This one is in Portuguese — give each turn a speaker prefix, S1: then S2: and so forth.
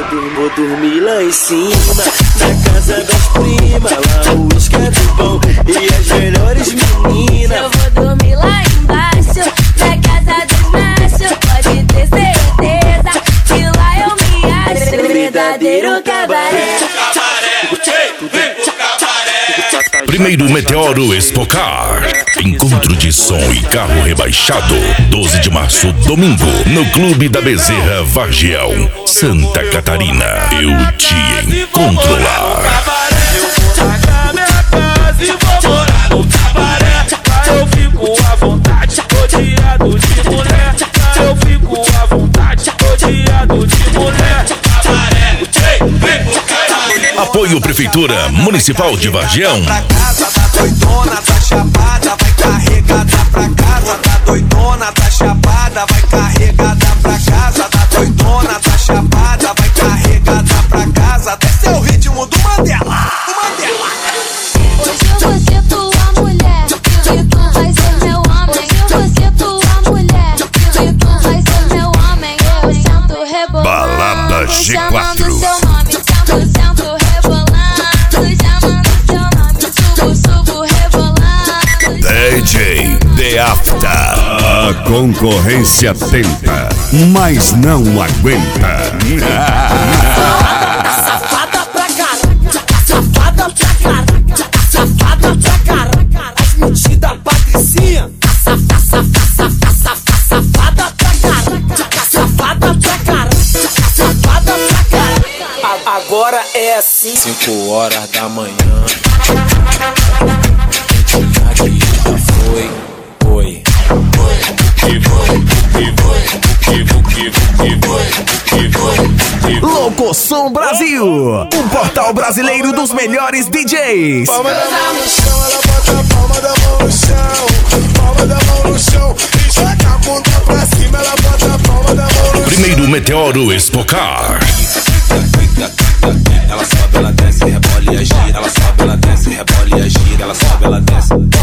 S1: Vou dormir lá em cima, na casa das primas. Lá o uísque é do bom e as melhores meninas.
S2: Eu vou dormir lá embaixo, na casa dos machos. Pode ter certeza que lá eu me acho. Verdadeiro cabaré.
S3: Primeiro Meteoro Expocar. Encontro de som e carro rebaixado. 12 de março, domingo, no Clube da Bezerra, Vargião, Santa Catarina. Eu te encontro lá.
S1: Eu vou largar minha casa e vou morar no cabaré. Eu fico à vontade, rodeado de mulher. Eu fico à vontade, rodeado de mulher.
S3: Apoio Prefeitura Municipal de Vargião.
S4: Pra casa, tá doidona, tá chapada, vai carregada pra casa, tá doidona, tá chapada, vai carregada pra casa, tá doidona, tá chapada, vai carregada pra casa. Desce é o ritmo do Mandela, do Mandela.
S2: Hoje eu vou ser tua mulher, e tu vai ser meu homem. Hoje eu vou ser tua mulher, e tu vai ser meu homem. Eu sento rebolando,
S3: Balada G4.
S2: chamando seu nome. Sento rebolando, chamando seu nome. Subo rebolando.
S3: DJ The After.
S5: A concorrência tenta, mas não aguenta.
S6: Safada pra caralho, safada pra caralho, safada pra caralho. As mentidas patricinha, safada pra caralho, safada pra caralho, safada pra caralho. Agora é assim.
S1: 5 horas da manhã. Aqui já foi. Oi.
S7: Locosom Brasil, o portal brasileiro dos melhores DJs.
S8: Palma da mão no chão, ela bota a palma da mão no chão. Palma da mão no chão, e joga a bunda pra cima, ela bota a palma da mão no chão.
S3: Primeiro Meteoro Expocar.
S4: Ela sobe, ela desce, rebola e gira. Ela sobe, ela desce, rebola e gira. Ela sobe, ela desce.